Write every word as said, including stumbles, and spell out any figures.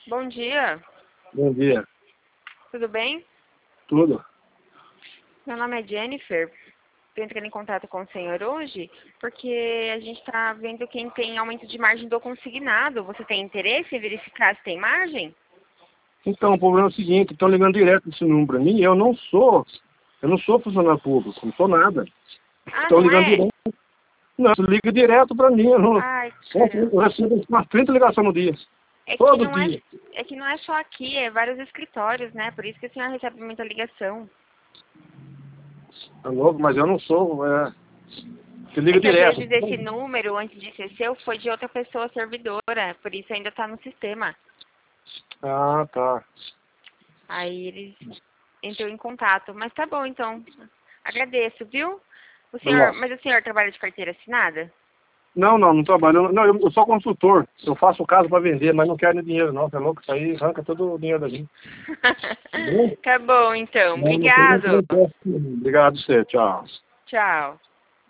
Bom dia, Bom dia. tudo bem? Tudo? Meu nome é Jennifer. Estou entrando em contato com o senhor hoje porque a gente está vendo quem tem aumento de margem do consignado. Você tem interesse em verificar se tem margem? Então, o problema é o seguinte, estão ligando direto esse número para mim, eu não sou, eu não sou funcionário público, não sou nada. Ah, Estão não ligando é? direto. Não, liga direto para mim, eu não. Ai, caramba. Eu recebo umas trinta ligações no dia. É que Todo não é, dia. é que não é só aqui, é vários escritórios, né? Por isso que a senhora recebe muita ligação. É louco, mas eu não sou, é. Você É liga que às direto. vezes esse número, antes de ser seu, foi de outra pessoa servidora. Por isso ainda está no sistema. Ah, tá. Aí eles entrou em contato. Mas tá bom, então. Agradeço, viu? O senhor, Nossa. mas o senhor trabalha de carteira assinada? Não, não, não trabalho. Não, eu, eu sou consultor. Eu faço casa para vender, mas não quero dinheiro não, você é louco? Isso aí arranca todo o dinheiro daqui. Tá bom? Tá bom, então. Não, não tem- não Obrigado. tem- Obrigado, você. Tchau. Tchau.